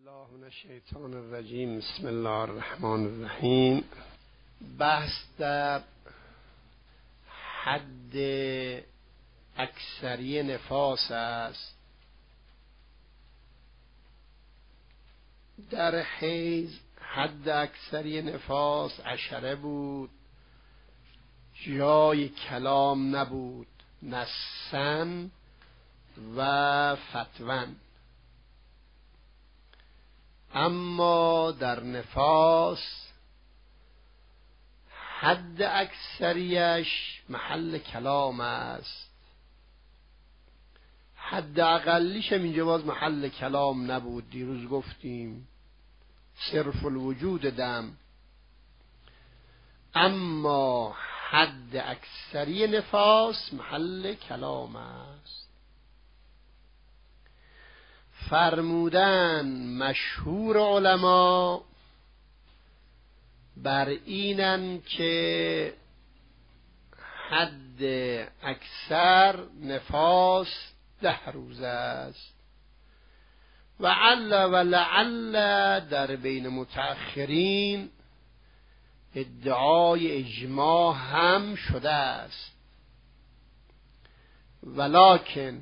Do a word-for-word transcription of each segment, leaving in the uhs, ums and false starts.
الله من الشیطان الرجیم. بسم الله الرحمن الرحیم. بحث در حد اکثری نفاس است. در حیض حد اکثری نفاس عشره بود، جای کلام نبود، نصن و فتون. اما در نفاس حد اکثریش محل کلام است، حد اقلیش هم اینجا باز محل کلام نبود. دیروز گفتیم صرف الوجود دم. اما حد اکثری نفاس محل کلام است. فرمودن مشهور علما بر اینن که حد اکثر نفاس ده روز است و عل و لعل در بین متأخرین ادعای اجماع هم شده است، ولکن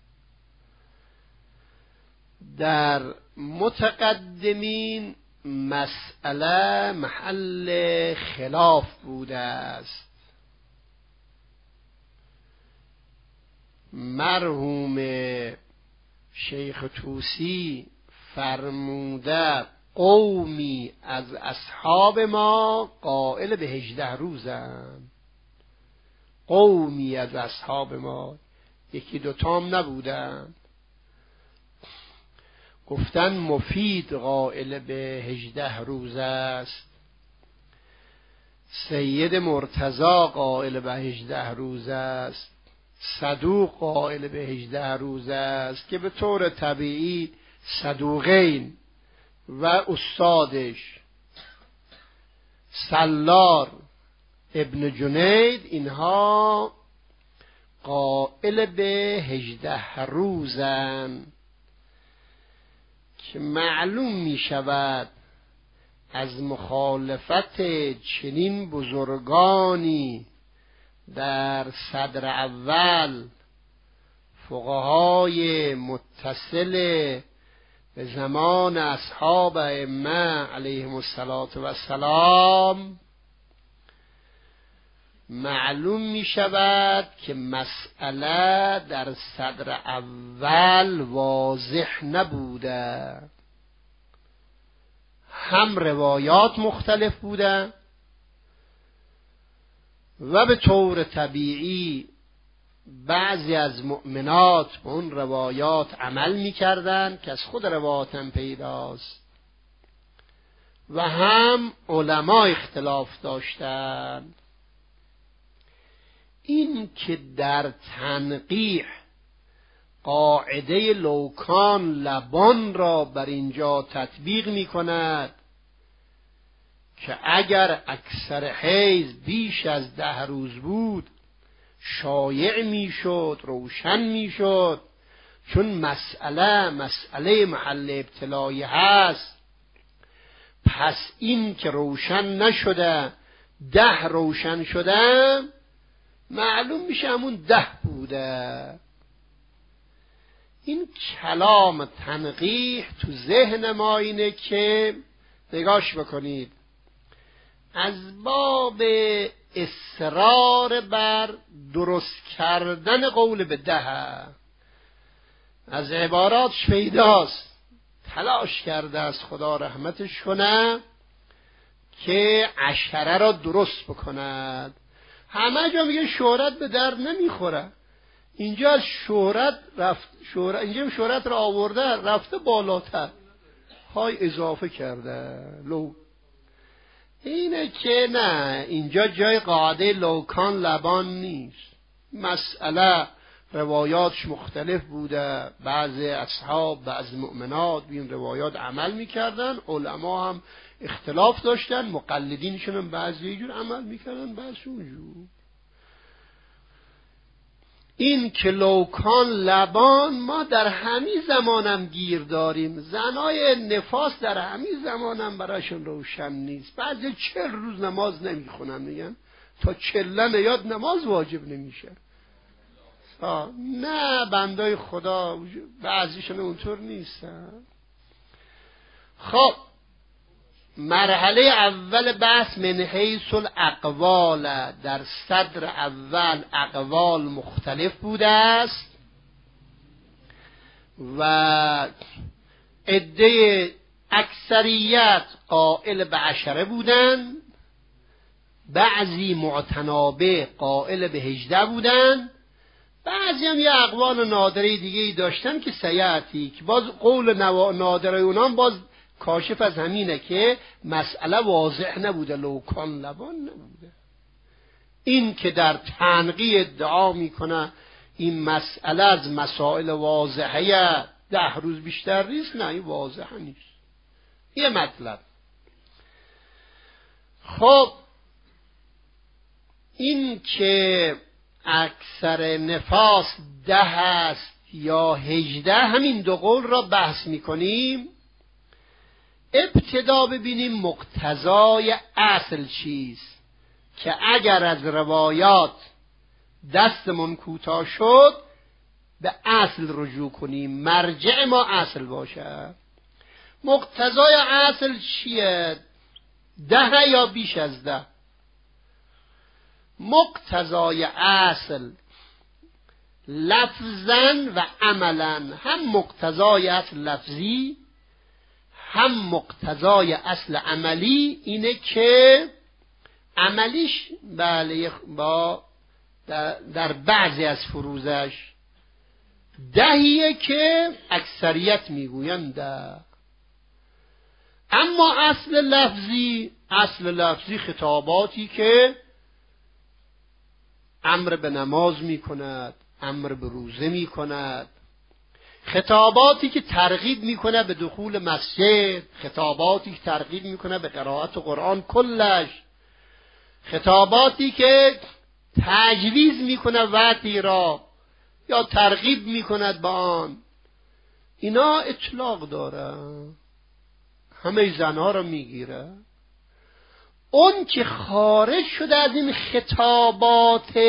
در متقدمین مسئله محل خلاف بوده است. مرحوم شیخ طوسی فرموده قومی از اصحاب ما قائل به هجده روزند. قومی از اصحاب ما، یکی دوتام نبودند. گفتن مفید قائل به هجده روز است، سید مرتضی قائل به هجده روز است، صدوق قائل به هجده روز است که به طور طبیعی صدوقین و استادش سلار ابن جنید اینها قائل به هجده روزند، که معلوم می شود از مخالفت چنین بزرگانی در صدر اول فقهای متصل به زمان اصحاب ائمه علیهم السلام معلوم می شود که مسئله در صدر اول واضح نبوده. هم روایات مختلف بوده و به طور طبیعی بعضی از مؤمنات به اون روایات عمل می کردن که از خود روایات هم پیداست، و هم علما اختلاف داشتند. این که در تنقیح قاعده لوکان لبان را بر اینجا تطبیق می کند که اگر اکثر حیض بیش از ده روز بود شایع می شد، روشن می شد، چون مسئله مسئله محل ابتلایی هست. پس این که روشن نشده ده روشن شده، معلوم میشه همون ده بوده. این کلام تنقیح تو ذهن ما اینه که نگاش بکنید، از باب اصرار بر درست کردن قول به ده، از عباراتش پیداست تلاش کرده از خدا رحمتش کنه که عشره را درست بکند. همه جا میگه شهرت به در نمیخوره، اینجا از شهرت رفت، شهرت اینجا شهرت را آورده رفته بالاتر، های اضافه کرده. لو اینه که نه، اینجا جای قاعده لوکان لبان نیست. مسئله روایاتش مختلف بوده، بعض اصحاب بعض مؤمنات به این روایات عمل میکردن، علما هم اختلاف داشتن، مقلدینشون هم بعضی جور عمل میکردن، بعضی اونجور. این که لوکان لبان، ما در همین زمانم گیر داریم. زنای نفاس در همین زمانم براشون روشن نیست. بعضی چل روز نماز نمیخونن، میگن تا چله نیاد نماز واجب نمیشه. نه بندای خدا بعضیشون اونطور نیستن. خب مرحله اول بحث من حیث الاقوال، در صدر اول اقوال مختلف بوده است و عده اکثریت قائل به عشره بودن، بعضی معتنابه قائل به هجده بودن، بعضی هم یه اقوال نادره دیگه ای داشتن که سیاتی، که باز قول نادره اونام باز کاشف از همینه که مسئله واضح نبوده، لوکان لبان نبوده. این که در تنقی ادعا میکنه این مسئله از مسائل واضحه ده روز بیشتر نیست، نه این واضح نیست. یه مطلب. خب این که اکثر نفاس ده است یا هجده، همین دو قول را بحث میکنیم. ابتدا ببینیم مقتضای اصل چیست، که اگر از روایات دستمون کوتاه شد به اصل رجوع کنیم، مرجع ما اصل باشه. مقتضای اصل چیه؟ ده یا بیش از ده؟ مقتضای اصل لفظاً و عملاً، هم مقتضای اصل لفظی هم مقتضای اصل عملی اینه که عملیش بله با در, در بعضی از فروزش دهیه که اکثریت میگویند ده. اما اصل لفظی، اصل لفظی خطاباتی که امر به نماز میکند، امر به روزه میکند، خطاباتی که ترغیب میکنه به دخول مسجد، خطاباتی که ترغیب میکنه به قرائت قرآن کلش، خطاباتی که تجویز میکنه وقتی را یا ترغیب میکند به آن، اینا اطلاق داره، همه زنها را میگیره. اون که خارج شده از این خطابات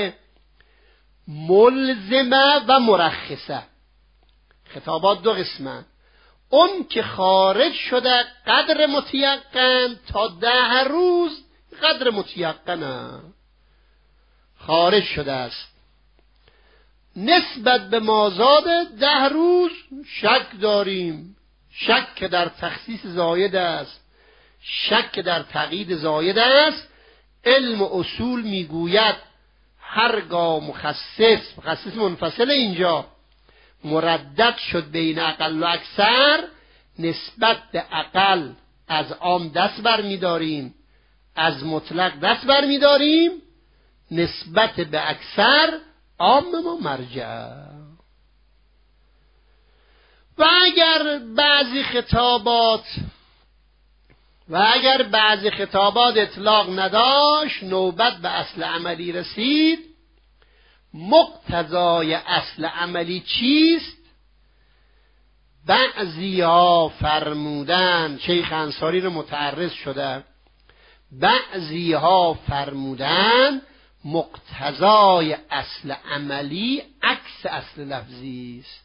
ملزمه و مرخصه، خطابات دو قسمه، اون که خارج شده قدر متیقن تا ده روز، قدر متیقنه خارج شده است. نسبت به مازاد ده روز شک داریم، شک در تخصیص زاید است، شک در تقیید زاید است. علم و اصول میگوید هرگاه مخصص، مخصص منفصل اینجا مردد شد بین اقل و اکثر، نسبت به اقل از عام دست بر می‌داریم، از مطلق دست بر می‌داریم، نسبت به اکثر عام ما مرجع. و اگر بعضی خطابات و اگر بعضی خطابات اطلاق نداشت، نوبت به اصل عملی رسید. مقتضای اصل عملی چیست؟ بعضی ها فرمودن، شیخ انصاری رو متعرض شده، بعضی ها فرمودن مقتضای اصل عملی عکس اصل لفظی است.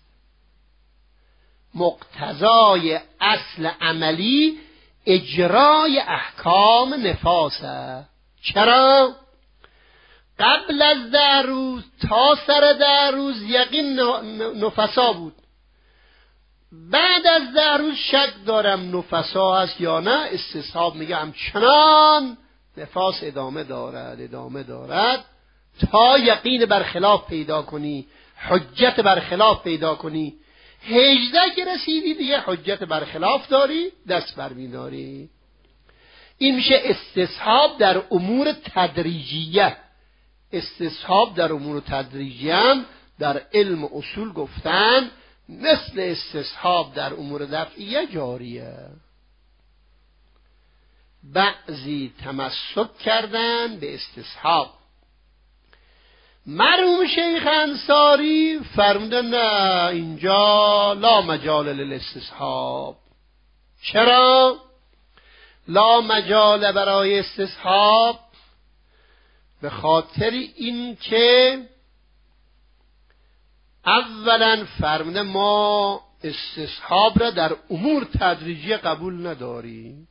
مقتضای اصل عملی اجرای احکام نفاسه. چرا؟ قبل از ده روز تا سر ده روز یقین نفسا بود، بعد از ده روز شک دارم نفسا هست یا نه، استصحاب میگه همچنان نفاس ادامه دارد ادامه دارد تا یقین برخلاف پیدا کنی، حجت برخلاف پیدا کنی. هجده که رسیدی دیگه حجت برخلاف داری، دست برمیداری. این میشه استصحاب در امور تدریجیه. استصحاب در امور تدریجیه هم در علم اصول گفتن مثل استصحاب در امور دفعیه جاریه. بعضی تمسک کردن به استصحاب مرحوم شیخ انصاری فرمودن نه، اینجا لا مجال للاستصحاب. چرا لا مجال برای استصحاب؟ به خاطر این که اولا فرموده ما استصحاب را در امور تدریجی قبول نداریم.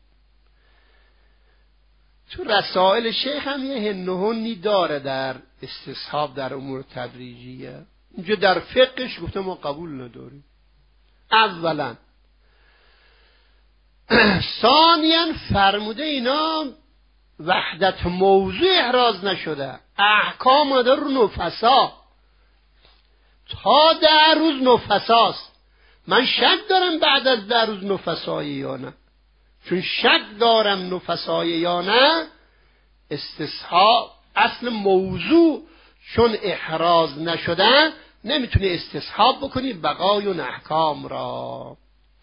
تو رسائل شیخ هم یه هنهنی داره در استصحاب در امور تدریجیه. اینجا در فقهش گفته ما قبول نداریم. اولا ثانیا فرموده اینا وحدت موضوع احراز نشده، احکام داره رو نفسا، تا ده روز نفساست. من شک دارم بعد از ده روز نفسایی یا نه. چون شک دارم نفسایی یا نه، استصحاب اصل موضوع چون احراز نشده نمیتونی استصحاب بکنی بقای اون احکام را.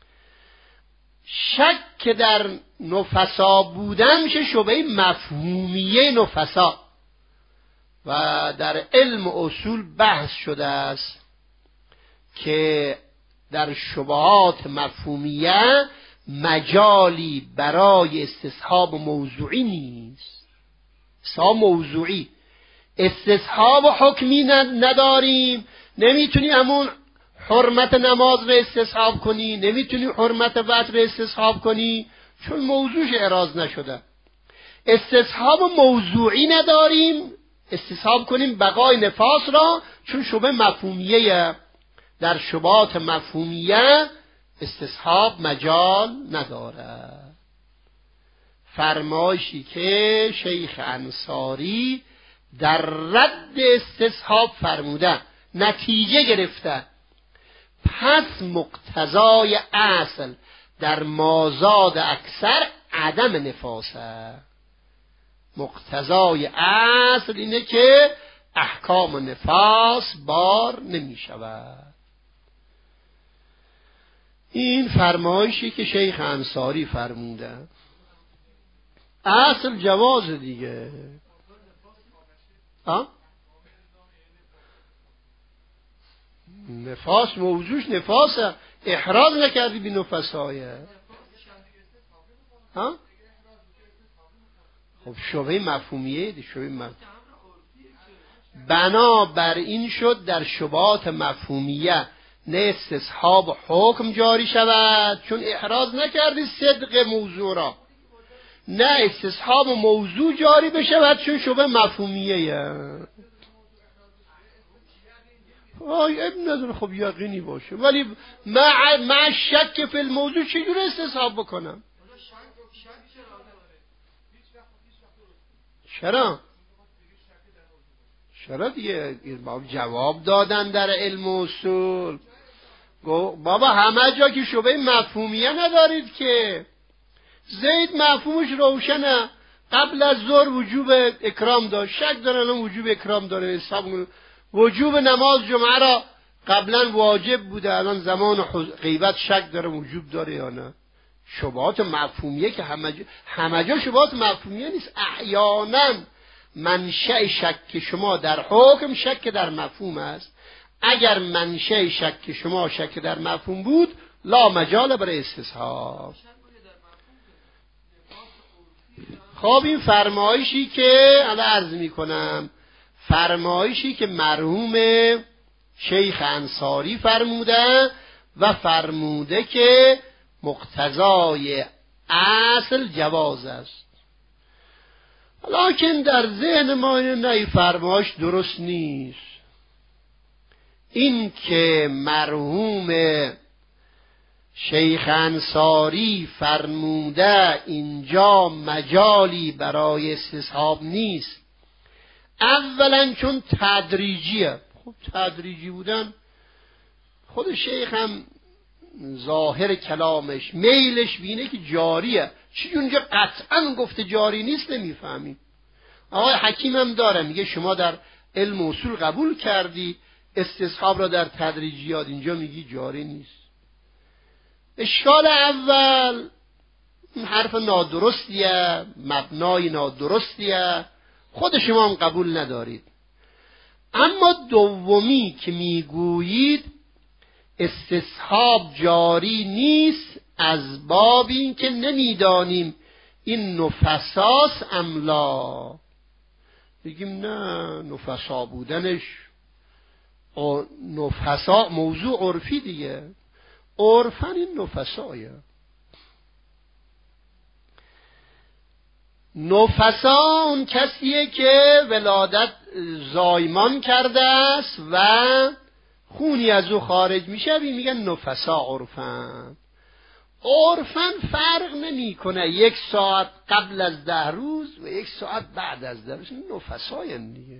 شک که در نفسا بودن میشه شبهه مفهومیه نفسا و در علم اصول بحث شده است که در شبهات مفهومیه مجالی برای استصحاب موضوعی نیست. استصحاب موضوعی، استصحاب حکمی نداریم. نمیتونی همون حرمت نماز رو استصحاب کنی، نمیتونی حرمت وتر رو استصحاب کنی چون موضوعش احراز نشده. استصحاب موضوعی نداریم، استصحاب کنیم بقای نفاس را چون شبه مفهومیه. در شبهات مفهومیه استصحاب مجال نداره. فرمایشی که شیخ انصاری در رد استصحاب فرموده، نتیجه گرفته، پس مقتضای اصل در مازاد اکثر عدم نفاسه. مقتضای اصل اینه که احکام نفاس بار نمی شود. این فرمایشی که شیخ انصاری فرموده. اصل جواز دیگه. ها؟ نفاس موضوعش نفاسه، احراز نکردی بی نفسایه. ها؟ خب شبهه مفهومیه دی شبهه مفهومیه. بنا بر این شد در شبهات مفهومیه نه استصحاب حکم جاری شود چون احراز نکردی صدق موضوع را، نه استصحاب موضوع جاری بشود چون شبه مفهومیه. آی ابن نداره، خب یقینی باشه، ولی مع, مع شک فی الموضوع چجور استصحاب بکنم؟ چرا؟ چرا دیگه جواب دادن در علم اصول. بابا همه جا که شبه مفهومیه ندارید که زید مفهومش روشنه، قبل از ظهر وجوب اکرام داشت، شک دارن وجوب اکرام داره، حساب وجوب نماز جمعه را قبلا واجب بوده، الان زمان غیبت شک داره وجوب داره یا نه. شبهات مفهومیه که همه جا, همه جا شبهات مفهومیه نیست. احیانا منشأ شک شما در حکم شک در مفهوم است. اگر منشأ شک شما شک در مفهوم بود لا مجال برای استصحاب. خب این فرمایشی که الان عرض می کنم، فرمایشی که مرحوم شیخ انصاری فرموده و فرموده که مقتضای اصل جواز است. لکن در ذهن ما این نه فرمایش درست نیست. این که مرحوم شیخ انصاری فرموده اینجا مجالی برای استصحاب نیست، اولا چون تدریجیه. خب تدریجی بودن خود شیخ هم ظاهر کلامش میلش بینه که جاریه، چی اونجا قطعا گفته جاری نیست نمیفهمیم. آقای حکیم هم داره میگه شما در علم اصول قبول کردی استصحاب را در تدریجیات، اینجا میگی جاری نیست. اشکال اول حرف نادرستیه، مبنای نادرستیه، خود شما هم قبول ندارید. اما دومی که میگویید استصحاب جاری نیست از باب این که نمیدانیم این نفساس املا. بگیم نه، نفسا بودنش نفسا موضوع عرفی دیگه، عرفن این نفسایه. نفسا اون کسیه که ولادت زایمان کرده است و خونی از او خارج میشه، میگن نفسا عرفن. عرفن فرق نمی کنه یک ساعت قبل از ده روز و یک ساعت بعد از ده روز، نفساین دیگه.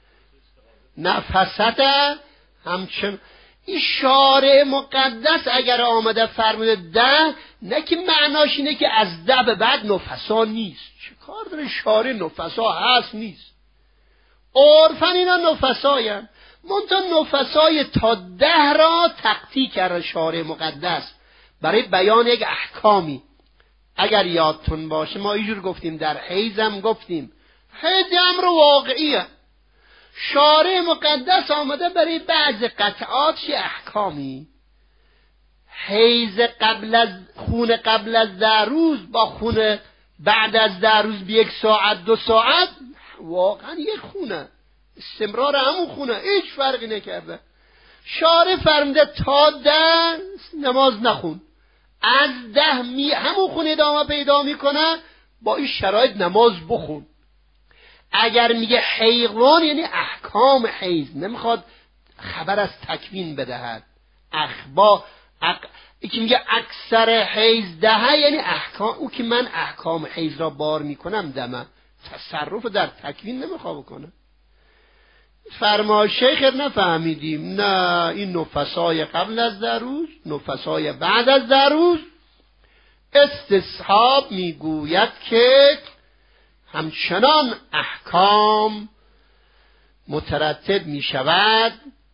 نفست همچنان این شارع مقدس اگر آمده فرموده ده، نه که معناش اینه که از ده به بعد نفسا نیست. چه کار داره شارع؟ نفسا هست نیست. عرفن اینا نفساین، منتها نفسای تا ده را تقطیع کرده شارع مقدس برای بیان یک احکامی. اگر یادتون باشه ما اینجور گفتیم، در حیزم گفتیم حیز امر واقعیه، شارع مقدس آمده برای بعض قطعات احکامی. حیز قبل از خون قبل از ده روز با خون بعد از ده روز به یک ساعت دو ساعت واقعا یک خونه، استمرار همون خونه، هیچ فرقی نکرده. شارع فرموده تا ده نماز نخون، از ده می همون خون ادامه پیدا میکنه، با این شرایط نماز بخون. اگر میگه حیوان یعنی احکام حیز، نمیخواد خبر از تکوین بدهد. اخبا اق... که میگه اکثر حیز دهه یعنی احکام، او که من احکام حیز را بار میکنم دمه، تصرف در تکوین نمیخواد بکنه. فرمای شیخ نفهمیدیم، نه این نفسای قبل از ده روز، نفسای بعد از ده روز. استصحاب میگوید که همچنان احکام مترتب می شود.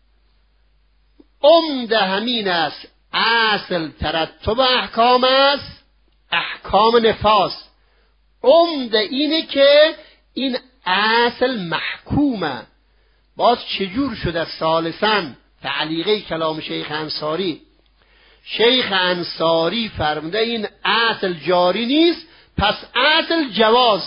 عمده همین است، اصل ترتب احکام است احکام نفاس. عمده اینه که این اصل محکومه. باز چجور شده؟ ثالثاً تعلیقه کلام شیخ انصاری. شیخ انصاری فرموده این اصل جاری نیست، پس اصل جواز.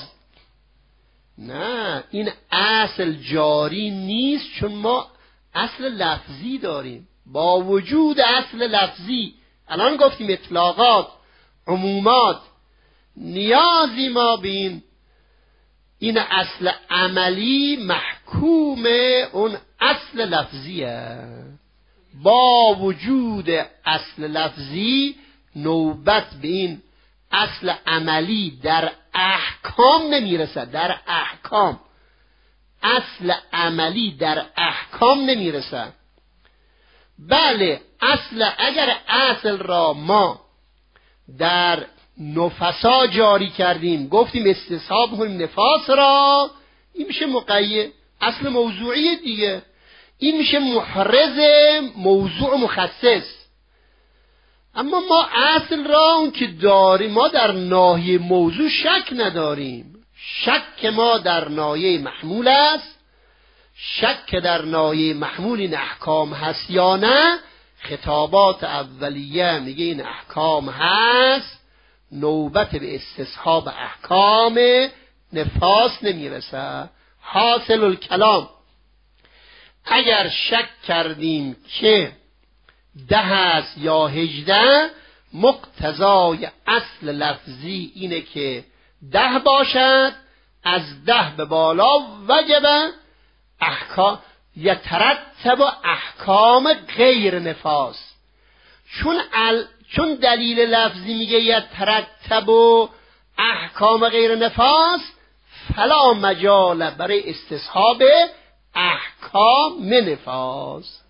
نه، این اصل جاری نیست چون ما اصل لفظی داریم. با وجود اصل لفظی، الان گفتیم اطلاقات، عمومات، نیازی ما بین این اصل عملی محکوم اون اصل لفظیه. با وجود اصل لفظی نوبت به این اصل عملی در احکام نمیرسد. در احکام اصل عملی در احکام نمیرسد. بله، اصل اگر اصل را ما در نفسا جاری کردیم، گفتیم استصحاب کنیم نفاس را، این میشه مقید، اصل موضوعی دیگه. این میشه محرز موضوع مخصص. اما ما اصل را اون که داریم، ما در ناحیه موضوع شک نداریم. شک ما در ناحیه محمول است، شک در ناحیه محمول این احکام هست یا نه. خطابات اولیه میگه این احکام هست، نوبت به استصحاب احکام نفاس نمیرسه. حاصل الکلام، اگر شک کردیم که ده است یا هجده، مقتضای اصل لفظی اینه که ده باشد. از ده به بالا وجب احکام یترتب احکام غیر نفاس. چون ال... چون دلیل لفظی میگه یترتب احکام غیر نفاس، فلا مجال برای استصحاب احکام نفاس.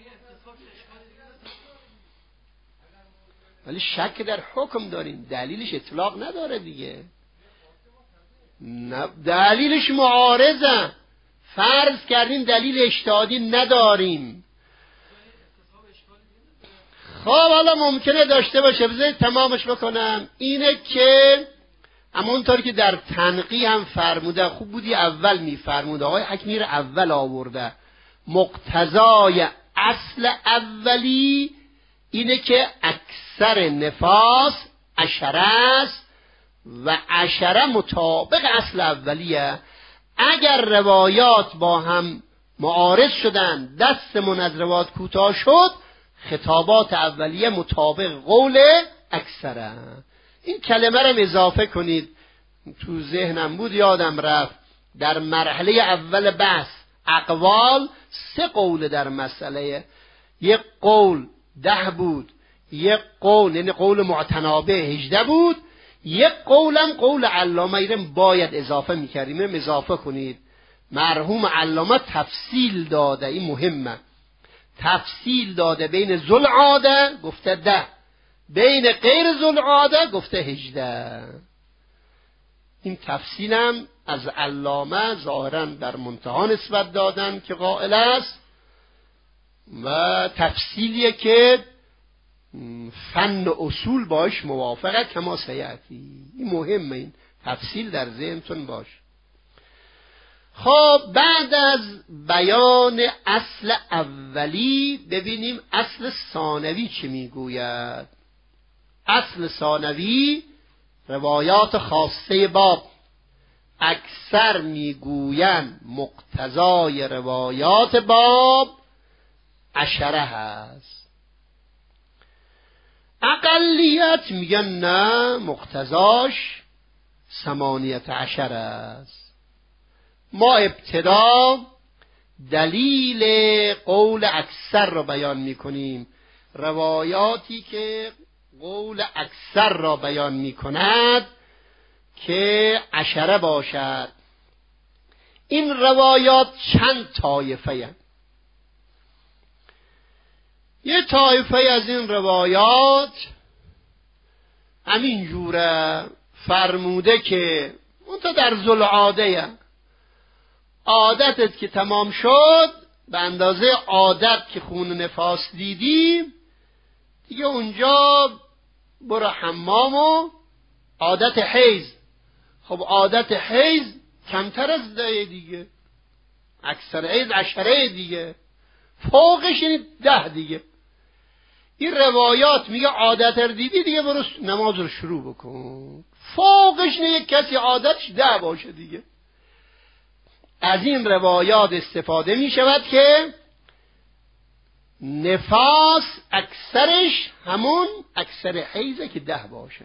ولی شک در حکم داریم، دلیلش اطلاق نداره دیگه. دلیلش معارضه. فرض کردیم دلیل اجتهادی نداریم. خب حالا ممکنه داشته باشه، بذارید تمامش بکنم. اینه که همونطور که در تنقی هم فرموده، خوب بودی اول میفرموده، آقای حکمیر اول آورده، مقتضای اصل اولی اینه که اکثر نفاس عشره است و عشره مطابق اصل اولیه. اگر روایات با هم معارض شدن، دستمون از روایات کوتاه شد، خطابات اولیه مطابق قول اکثره. این کلمه رو اضافه کنید، تو ذهنم بود یادم رفت. در مرحله اول بحث اقوال سه قول در مسئله، یک قول ده بود، یک قول یعنی قول معتنابه هجده بود، یک قولم قول علامه ایرم باید اضافه میکردیم، اینم اضافه کنید. مرحوم علامه تفصیل داده، این مهمه، تفصیل داده بین ذوالعاده گفته ده، بین غیر ذوالعاده گفته هجده. این تفصیلم از علامه ظاهرا در منتهی نسبت دادن که قائل است و تفصیلیه که فن و اصول باش موافقه کما سیعتی. این مهمه، این تفصیل در ذهنتون باش. خب بعد از بیان اصل اولی ببینیم اصل ثانوی چی میگوید. اصل ثانوی روایات خاصه باب اکثر میگویند مقتضای روایات باب عشره هست، اقلیت میگن نه مقتضاش ثمانیت عشر است. ما ابتدا دلیل قول اکثر را بیان میکنیم، روایاتی که قول اکثر را بیان میکند که عشره باشد. این روایات چند طایفه هست. یه طایفه از این روایات همین جوره فرموده که اون تا در ذوالعاده عادتت که تمام شد، به اندازه عادت که خون نفاس دیدی دیگه اونجا برو حمام و عادت حیض. خب عادت حیض کمتر از ده دیگه، اکثر حیض عشره دیگه، فوقش یعنی ده دیگه. این روایات میگه عادت رو دیدی دیگه برو نماز رو شروع بکن، فوقش نه یک کسی عادتش ده باشه دیگه. از این روایات استفاده می شود که نفاس اکثرش همون اکثر حیضه که ده باشه.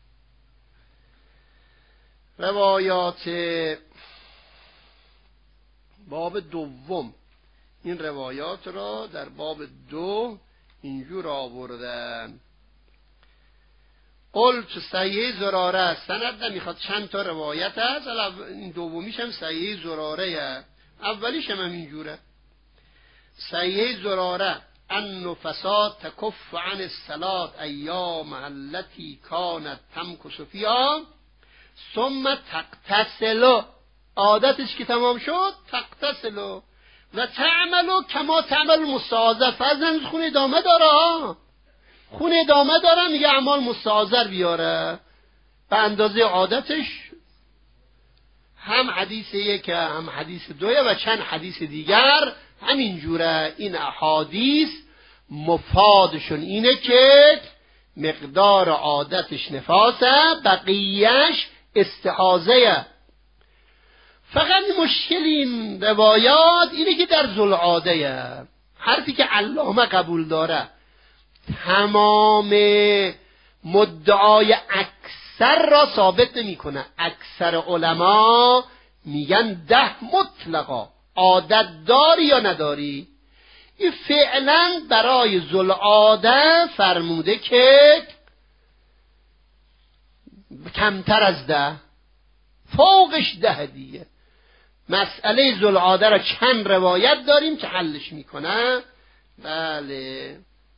روایات باب دوم، این روایات را در باب دو اینجور آوردن. قلت صحیح زراره، سند نمیخواد، چند تا روایت هست، این دومیش هم صحیح زراره، اولیش هم اینجوره. صحیح زراره ان نفسات تکف عن الصلاة ایام التي كانت تمکث فيها ثم تغتسل، عادتش که تمام شد تغتسل و تعمل کما تعمل مستحاضر. فرضاً خون ادامه داره، خون ادامه داره، میگه اعمال مستحاضر بیاره به اندازه عادتش. هم حدیث یک هم حدیث دویه و چند حدیث دیگر همین جوره. این احادیث مفادشون اینه که مقدار عادتش نفاسه، بقیهش استحاضه. فقط مشکل این روایات اینه که در ذوالعاده، حرفی که علامه قبول داره، تمام مدعای اکثر را ثابت نمی کنه. اکثر علما میگن ده مطلقا، عادت داری یا نداری. این فعلا برای ذوالعاده فرموده که کمتر از ده، فوقش ده دیگه. مسئله ذوالعاده را چند روایت داریم که حلش میکنه. بله،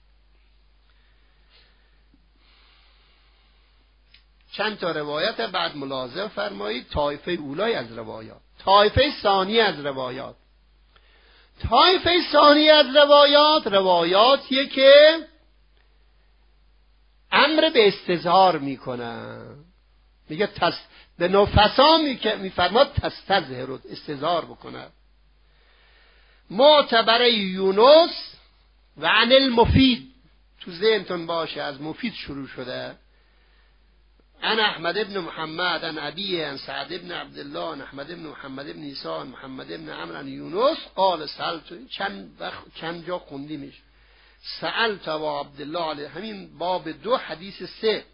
چند تا روایت بعد ملاحظه فرمایید. طایفه اولای از روایات، طایفه ثانی از روایات. طایفه ثانی از روایات روایاتیه که امر به استظهار میکنه، میگه تس به نفسا میفرماد تستظهر، استظهار بکنه. معتبر یونس و عن المفید، تو ذهنتون باشه از مفید شروع شده. عن احمد ابن محمد عن ابیه عن سعد ابن عبدالله عن احمد ابن محمد ابن عیسی عن محمد ابن عمرو عن یونس قال سألت، چند بخ... چند جا خوندیمش، سألت ابا عبدالله علیه، همین باب دو حدیث سه،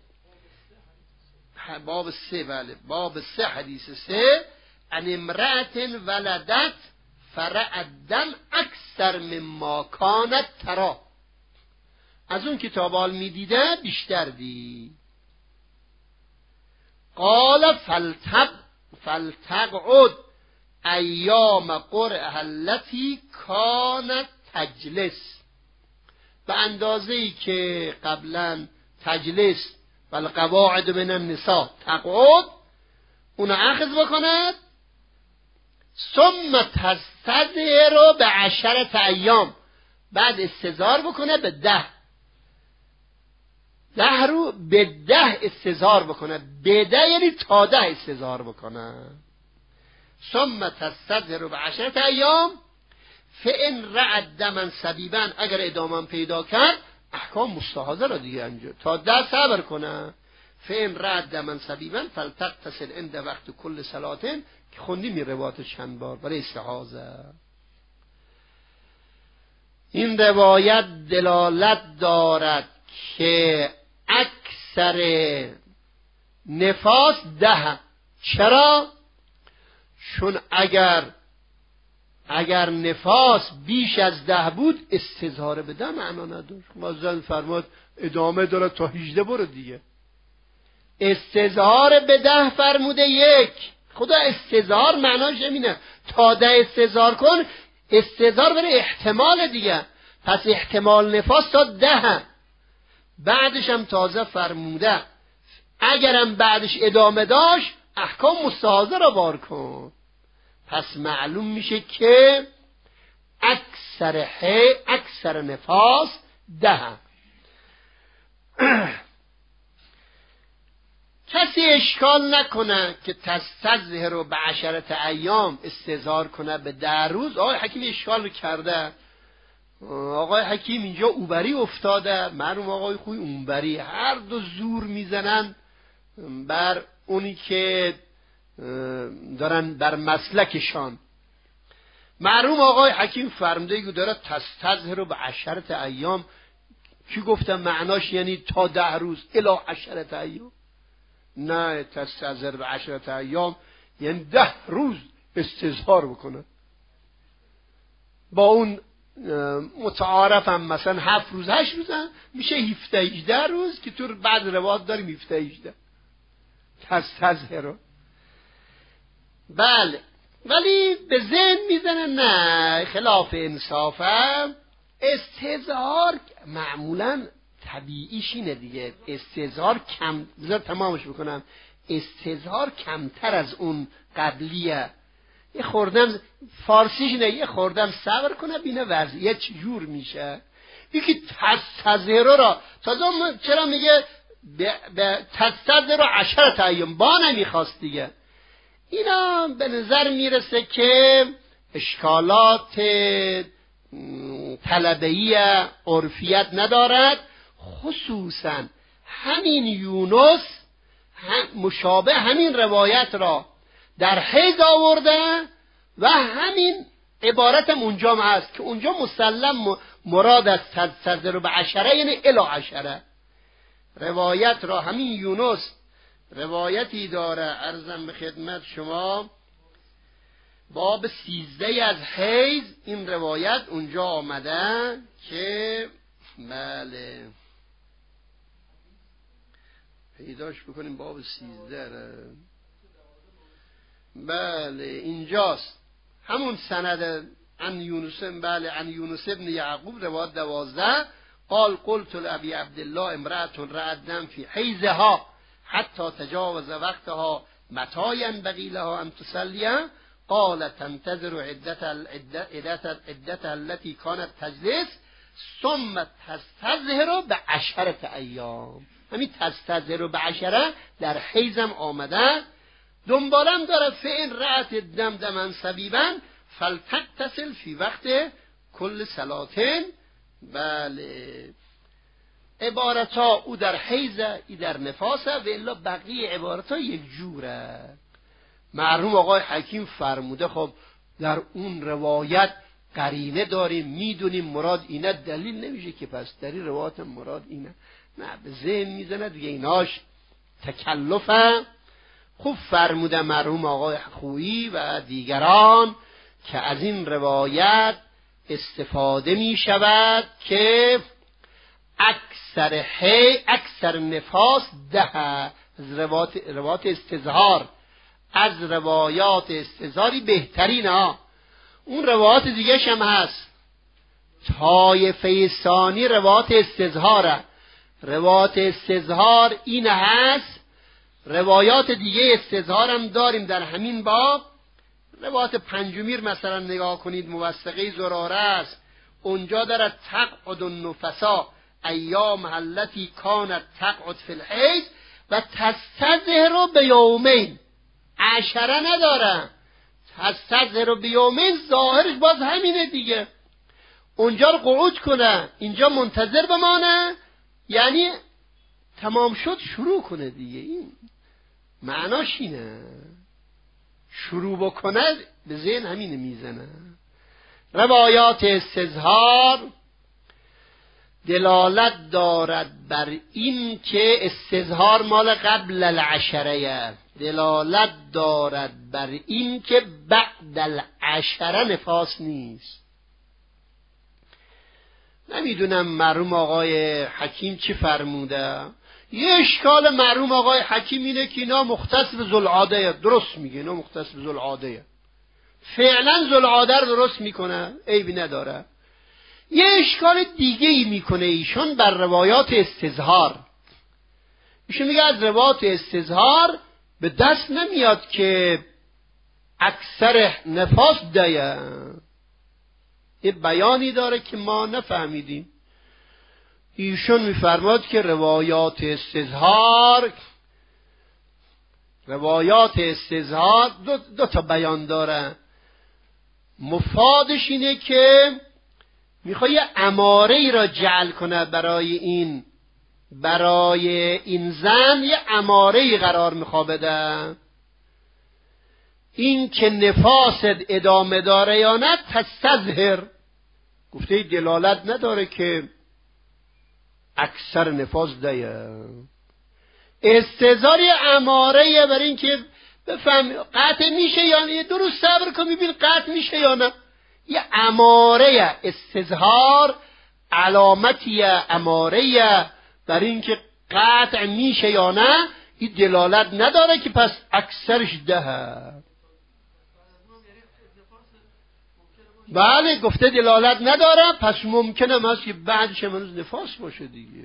باب سه، بله باب سه حدیث سه، عن امرأت ولدت فرع الدم اکثر مما کانت ترا، از اون کتابال میدیده بیشتر دی. قال فلتب فلتقعد ایام قرعها التي کانت تجلس، به اندازه ای که قبلا تجلس و القواعد من النساء تقعد، اون اخذ بکند. ثم تستظهر به عشرة ایام، بعد استظهار بکنه به ده، ده رو به ده استظهار بکنه، به ده یعنی تا ده استظهار بکنه. ثم تستظهر به عشرة ایام فان رعد دما سبیبا، اگر ادامه پیدا کرد احکام مستحاضه را دیگه انجام تا ده صبر کنه. فان رعد دما سبیبا فلتغتسل عند وقت کل صلاه، که خوندیم این روایت چند بار برای استحاضه. این روایت دلالت دارد که اکثر نفاس ده. چرا؟ چون اگر اگر نفاس بیش از ده بود استظهار به ده معنا نداشت. مثلا فرمود ادامه داره تا هجده برو دیگه. استظهار به ده فرموده یک، خدا استظهار معناش همینه، تا ده استظهار کن، استظهار برای احتمال دیگه، پس احتمال نفاس تا ده. بعدش هم تازه فرموده اگرم بعدش ادامه داشت احکام مستحاضه را بار کن. پس معلوم میشه که اکثر حی اکثر نفاس ده. کسی اشکال نکنه که تستظهر رو به عشرت ایام استظهار کنه به ده روز. آقای حکیم اشکال کرده، آقای حکیم اینجا اوبری افتاده، معلوم آقای خوی اونبری، هر دو زور میزنن بر اونی که دارن بر مسلکشان. معلوم آقای حکیم فرموده که داره تستظهر رو به عشرت ایام، کی گفتم معناش یعنی تا ده روز الی عشرت ایام؟ نه، تستظهر به عشرت ایام یعنی ده روز استظهار بکنه. با اون متعارف هم مثلا هفت روز هشت روز هم میشه هفده هجده روز که تو بعد روایات داریم هفده هجده تستظهر رو. بله، ولی به ذهن میزنه نه، خلاف انصافم. استظهار معمولا طبیعیش اینه دیگه، استظهار کم، بذار تمامش بکنم، استظهار کمتر از اون قبلیه. یه خوردم فارسیش نه، یه خوردم صبر کنه بینه وضعیت چجور میشه. یکی تستظهر را تازه چرا میگه به تستظهر عشرت ایام، با نمیخواست دیگه. اینا به نظر میرسه که اشکالات طلبه‌ای عرفیت ندارد. خصوصا همین یونس هم مشابه همین روایت را در حیض آورده و همین عبارت هم اونجا هم هست که اونجا مسلم مراد از تستظهر به عشره یعنی الی عشره. روایت را همین یونس روایتی داره، عرضم به خدمت شما، باب سیزده از حیض این روایت اونجا آمده که بله پیداش بکنیم، باب سیزده بله اینجاست، همون سند عن یونس، بله عن یونس ابن یعقوب روایت دوازده. قال قلت لأبي عبد الله امرأة رأت دم في حیضها حتی تجاوز وقتها متى ينبغي لها ان تصلي؟ قال تنتظر عدتها عدتها التي كانت تجلس ثم تستظهر بعشرة ایام. همین تستظهر بعشره در حیضم آمده. دنبالم داره فعل رأت الدم دما سبیبا فلتتصل فی وقت کل صلاتن. بله عبارت ها او در حیزه ای در نفاسه و الا بقیه عبارت ها یک جوره. مرحوم آقای حکیم فرموده خب در اون روایت قرینه داریم میدونیم مراد اینه، دلیل نمیشه که پس در این روایت مراد اینه. نه به ذهن میزنه دیگه، ایناش تکلفه. خوب فرموده مرحوم آقای خویی و دیگران که از این روایت استفاده می شود که اکثر هی اکثر نفاس ده از روایات, روایات استظهار، از روایات استظهاری بهترین ها. اون روایات دیگه هم هست. طایفه ثانی روایات استظهاره. روایات استظهار این هست. روایات دیگه استظهار هم داریم در همین باب. روایت پنجمیر مثلا نگاه کنید، موثقه زراره است. اونجا داره تقعد النفسا ایام التي کانت تقعد فی الحیض و تستظهر بیومین. عشره نداره، تستظهر بیومین ظاهرش باز همینه دیگه. اونجا رو قعود کنه، اینجا منتظر بمانه، یعنی تمام شد شروع کنه دیگه. این معناش اینه، شروع بکنه به ذهن همینه میزنه. روایات استظهار دلالت دارد بر این که استظهار مال قبل العشره، دلالت دارد بر این که بعد العشره نفاس نیست. نمیدونم مرحوم آقای حکیم چی فرموده. یه اشکال مرحوم آقای حکیم اینه که اینا مختص به ذوالعاده، درست میگه اینا مختص به ذوالعاده، فعلا ذوالعاده رو درست میکنه، عیبی نداره. یه اشکال دیگه ای میکنه ایشون بر روایات استظهار. ایشون میگه از روایات استظهار به دست نمیاد که اکثر نفاس ده. یه بیانی داره که ما نفهمیدیم. ایشون میفرماد که روایات استظهار روایات استظهار دو, دو تا بیان داره. مفادش اینه که میخواد یه اماره ای را جعل کنه برای این برای این زن، یه اماره ای قرار میخواد بده. این که نفاست ادامه داره یا نه تستظهر، گفته دلالت نداره که اکثر نفاس ده. استظهار یه اماره برای این که بفهم قطع میشه یا نه، درست صبر کن ببین قطع میشه یا نه. یه اماره استظهار علامتی اماره برای این که قطع میشه یا نه، این دلالت نداره که پس اکثرش ده. بله گفته دلالت نداره، پس ممکنه هست که بعدش منوز نفاس باشه دیگه.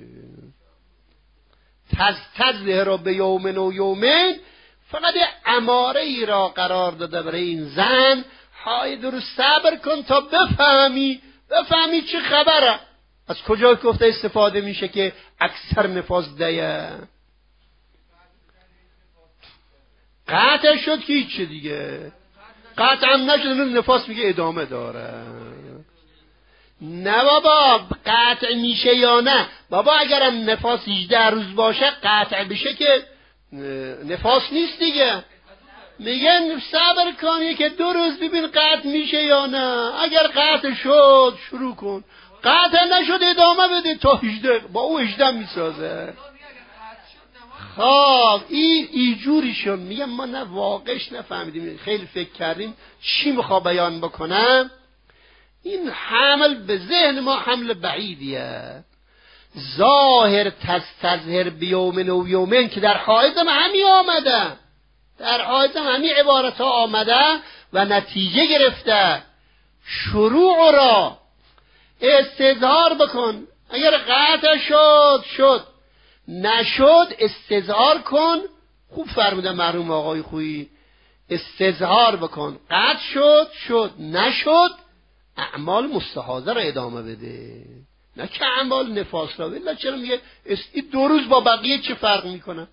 تستظهر به یومن و یومین فقط اماره ای را قرار داده برای این زن. های درست صبر کن تا بفهمی بفهمی چه خبره. از کجا گفته استفاده میشه که اکثر نفاس ده؟ قطع شد که هیچ دیگه، قطع هم نشد نفاس میگه ادامه داره. نه بابا قطع میشه یا نه بابا، اگرم نفاس هجده روز باشه قطع بشه که نفاس نیست دیگه. میگن صبر کنی که دو روز ببین قطع میشه یا نه. اگر قطع شد شروع کن، قطع نشد ادامه بده تا هجده، با او هجده میسازه. خب این ایجوریشون میگم ما نه واقعش نفهمیدیم، خیلی فکر کردیم چی میخوا بیان بکنم. این حمل به ذهن ما حمل بعیدیه. ظاهر تستظهر بیومن و یومن که در حائض هم همی آمده، در حائض هم همی عبارت ها آمده و نتیجه گرفته. شروع را استظهار بکن، اگر قطع شد شد، نشد استظهار کن. خوب فرموده مرحوم آقای خویی، استظهار بکن، قطع شد شد، نشد اعمال مستحاضه را ادامه بده، نه که اعمال نفاس را. ولی چرا میگه این دو روز با بقیه چه فرق میکنه؟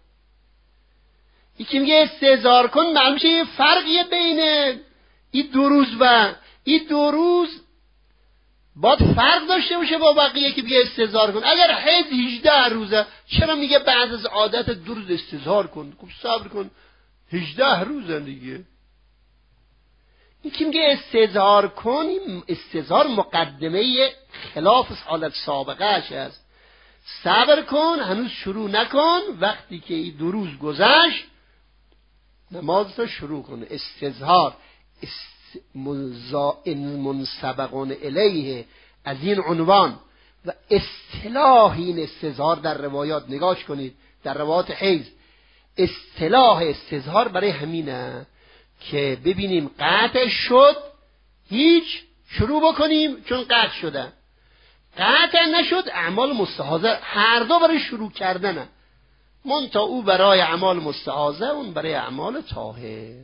یکی میگه استظهار کن، معلوم میشه یه فرقیه بین این دو روز و این دو روز باید فرق داشته باشه با بقیه که بگه استظهار کن. اگر حیض هجده روزه چرا میگه بعد از عادت دو روز استظهار کن؟ خب صبر کن، هجده روزه دیگه. این که میگه استظهار کن، استظهار مقدمه خلاف حالت سابقهش است. صبر کن، هنوز شروع نکن، وقتی که این دو روز گذشت نماز رو شروع کن. استظهار منسبقون الیه از این عنوان و اصطلاح این استظهار در روایات نگاش کنید، در روایات حیض اصطلاح استظهار برای همینه که ببینیم قطع شد هیچ شروع بکنیم، چون قطع شده. قطع نشد اعمال مستحاضه، هر دو برای شروع کردنه، منتها او برای اعمال مستحاضه، اون برای اعمال طاهر.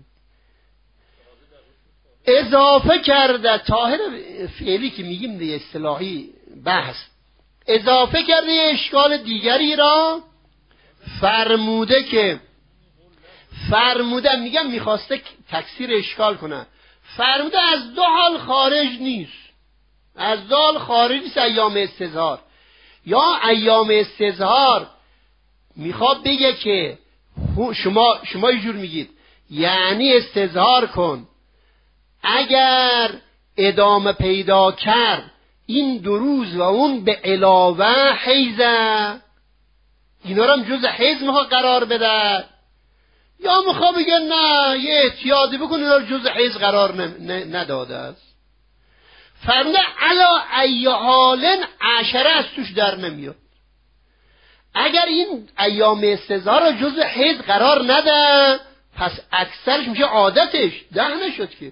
اضافه کرده طاهر فعلی که میگیم دیگه اصطلاحی بحث، اضافه کرده اشکال دیگری را فرموده که فرموده میگم میخواسته تکثیر اشکال کنه، فرموده از دو حال خارج نیست، از دو حال خارج نیست ایام استظهار. یا ایام استظهار میخواد بگه که شما شما یه جور میگید یعنی استظهار کن، اگر ادامه پیدا کرد این دو روز و اون به علاوه حیزه، اینا رو هم جز حیز میخواد قرار بده، یا میخواد بگه نه یه احتیاطی بکن اینا رو جز حیز قرار نداده است. فرموده علا ای حالن عشره از توش در نمیاد. اگر این ایام استظهار رو جز حیز قرار نده پس اکثرش میشه عادتش، ده نشد که.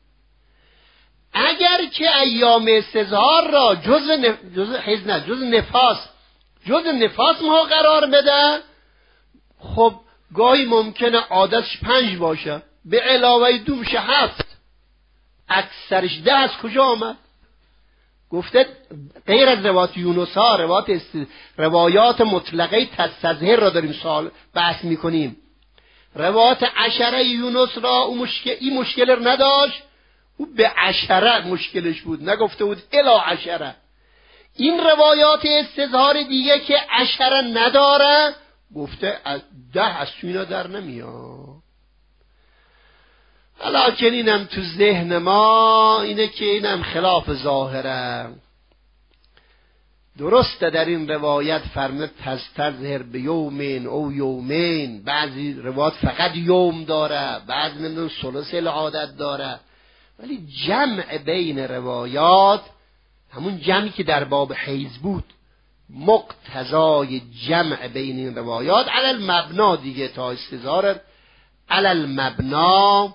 اگر که ایام استظهار را جز نف... جز حیز نه جز نفاس جز نفاس ما قرار بده، خب گاهی ممکنه عادتش پنج باشه، به علاوه دو میشه هفت، اکثرش ده از کجا آمد؟ گفته غیر از روایات یونس ها، روایات است... روایات مطلقه تستظهر را داریم سوال بحث میکنیم. روایات عشره یونس را او مشکل این مشکل رو نداشت، او به عشره مشکلش بود، نگفته بود الا عشره. این روایات استظهار دیگه که عشره نداره گفته از ده از تو اینا در نمیاد. حالا اینم تو ذهن ما اینه که اینم خلاف ظاهره. درسته در این روایت فرمود تستظهر به یومین او یومین، بعضی روایت فقط یوم داره، بعضی میدون ثلث العادت داره، ولی جمع بین روایات همون جمعی که در باب حیض بود، مقتضای جمع بین این روایات علی المبنا دیگه، تا استظهار علی المبنا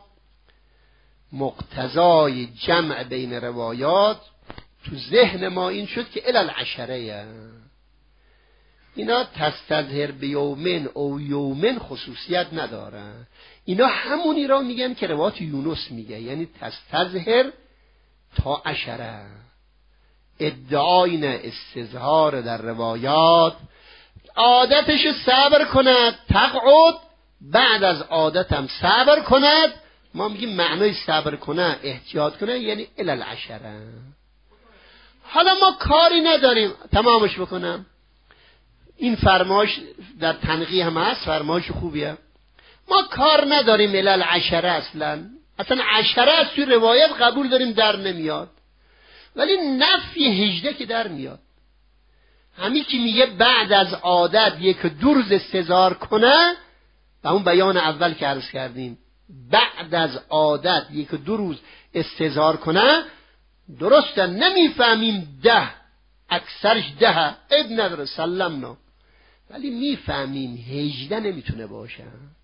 مقتضای جمع بین روایات تو ذهن ما این شد که الی العشره. اینا تستظهر به یومن او یومن خصوصیت نداره، اینا همونی را میگن که روایت یونس میگه، یعنی تستظهر تا عشره. ادعاین استظهار در روایات عادتش صبر کند تقعد، بعد از عادتم صبر کند، ما میگیم معنای صبر کنه احتیاط کنه یعنی الی العشره. حالا ما کاری نداریم، تمامش بکنم، این فرمایش در تنقیح هم هست، فرمایش خوبیه، ما کار نداریم الی العشره، اصلا اصلا عشره از توی روایت قبول داریم در نمیاد، ولی نفی هجده که در میاد. همین که میگه بعد از عادت یک دو روز استظهار کنه، و اون بیان اول که عرض کردیم بعد از عادت یک دو روز استظهار کنه، درسته نمیفهمیم ده، اکثرش ده اب نداره سلمنا، ولی میفهمیم هجده نمیتونه باشه.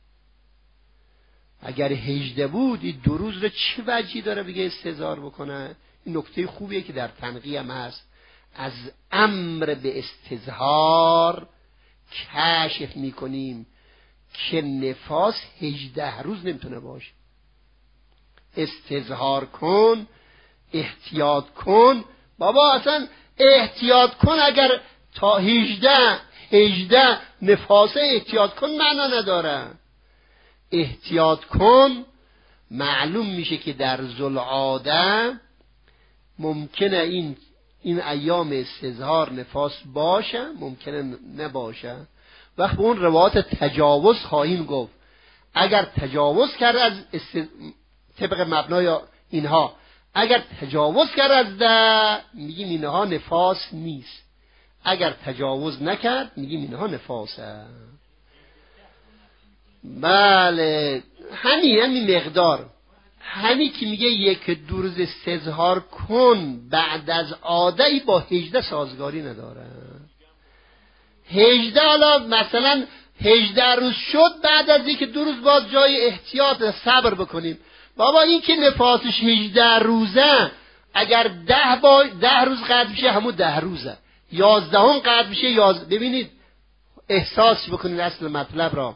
اگر هجده بود این دو روز رو چه وجهی داره بگه استظهار بکنه؟ این نکته خوبیه که در تنقیح هم هست، از امر به استظهار کشف میکنیم که نفاس هجده روز نمیتونه باشه. استظهار کن، احتیاط کن، بابا اصلا احتیاط کن اگر تا هجده هجده نفاسه احتیاط کن معنا نداره. احتیاط کن معلوم میشه که در ذوالعاده ممکنه این این ایام استظهار نفاس باشه، ممکنه نباشه. وقت به اون روایات تجاوز خواهیم گفت. اگر تجاوز کرد از است... طبق مبنای اینها اگر تجاوز کرد از ده، میگیم اینها نفاس نیست. اگر تجاوز نکرد میگیم اینها نفاسه. بله همین همین مقدار. همین که میگه یک دو روز استظهار کن بعد از عاده‌ای با هجده سازگاری نداره. هجده حالا مثلا هجده روز شد، بعد از اینکه دو روز باز جای احتیاط صبر بکنیم. بابا این که نفاسش هجده روزه، اگر ده با ده روز قد بشه همون ده روزه، یازدهم قد بشه یاز. ببینید احساس بکنید اصل مطلب را.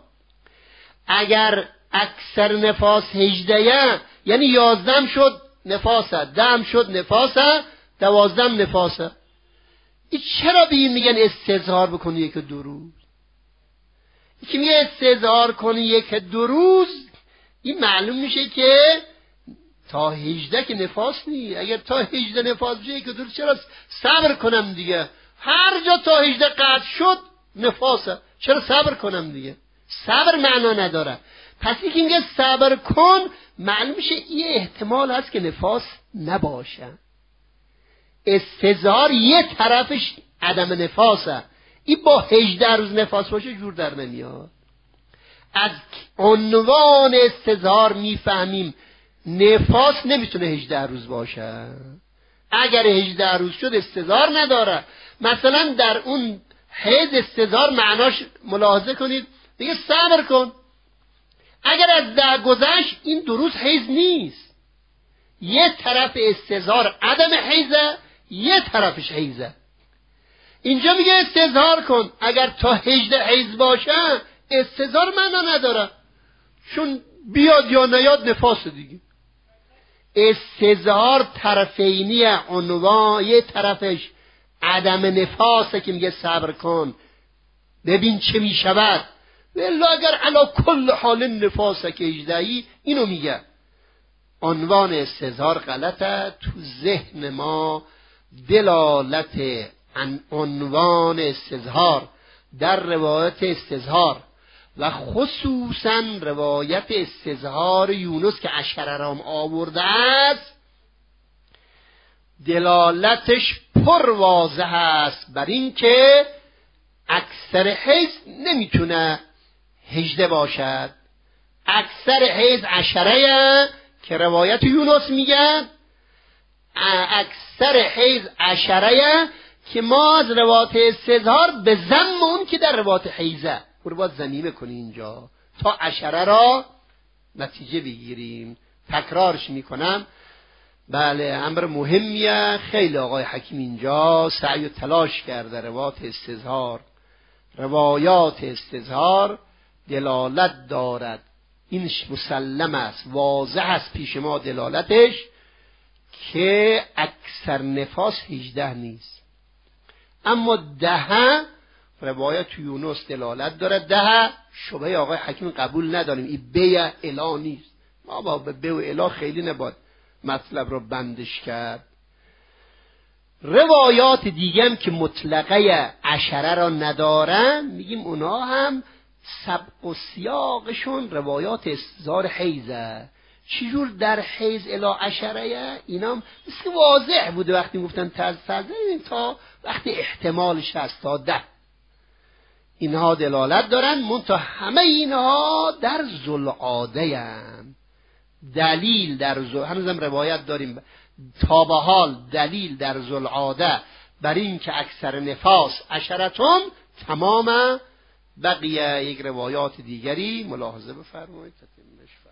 اگر اکثر نفاس هجده یعنی یازدهم شد نفاسه، دهم شد نفاسه، دوازدهم نفاسه. این چرا به این میگن استظهار بکنی یک دو روز؟ این که میگه استظهار کنی یک دو روز، این معلوم میشه که تا هجده که نفاس نی. اگر تا هجده نفاس بشه یک دو روز چرا صبر کنم دیگه؟ هر جا تا هجده قطع شد نفاسه، چرا صبر کنم دیگه؟ صبر معنا نداره. پس این که میگه صبر کن، معلوم میشه این احتمال هست که نفاس نباشه. استظهار یه طرفش عدم نفاسه، این با هجده روز نفاس باشه جور در نمیاد. از عنوان استظهار میفهمیم نفاس نمیتونه هجده روز باشه. اگر هجده روز شد استظهار نداره. مثلا در اون حیض استظهار معناش ملاحظه کنید، دیگه صبر کن. اگر از ده گذشت این دو روز حیض نیست. یه طرف استظهار عدم حیضه، یه طرفش حیضه. اینجا میگه استظهار کن. اگر تا هجده حیض باشه استظهار معنا نداره، چون بیاد یا نیاد نفاس دیگه. استظهار طرفینی عنوان، یه طرفش عدم نفاسه که میگه صبر کن ببین چه میشود. ولی اگر علا کل حال نفاسه که هجدهی، اینو میگه. عنوان استظهار غلطه. تو ذهن ما دلالت عن عنوان استظهار در روایت استظهار و خصوصا روایت استظهار یونس که اشعره رام آورده است، دلالتش پر واضح است بر این که اکثر حیض نمیتونه هجده باشد. اکثر حیض اشعره که روایت یونس میگه، اکثر حیض اشعره که ما از روایت استظهار به ضم اون که در روایت حیضه رو باید ضمیمه کنی اینجا تا اشعره را نتیجه بگیریم. تکرارش میکنم. بله امر مهمیه. خیلی آقای حکیم اینجا سعی و تلاش کرده روایت استظهار، روایات استظهار دلالت دارد. این مسلم است، واضح است پیش ما دلالتش که اکثر نفاس هجده نیست. اما ده روایت یونس دلالت داره. ده شبه آقای حکیم قبول نداریم، این به الا نیست. ما با به و الا خیلی نباید مطلب رو بندش کرد. روایات دیگه هم که مطلقه عشره را ندارن میگیم اونا هم سبق و سیاقشون روایات استظهار حیضه. چجور در حیض الا عشره؟ اینا هم مثل واضح بوده وقتی گفتن تزتزه تا وقتی احتمالش هست تا ده. اینها دلالت دارن. منتها همه اینها در ذوالعاده هم دلیل در ذو... هنوزم روایت داریم تا به حال دلیل در ذوالعاده بر این که اکثر نفاس عشرتون تمام. بقیه یک روایات دیگری ملاحظه بفرمایید.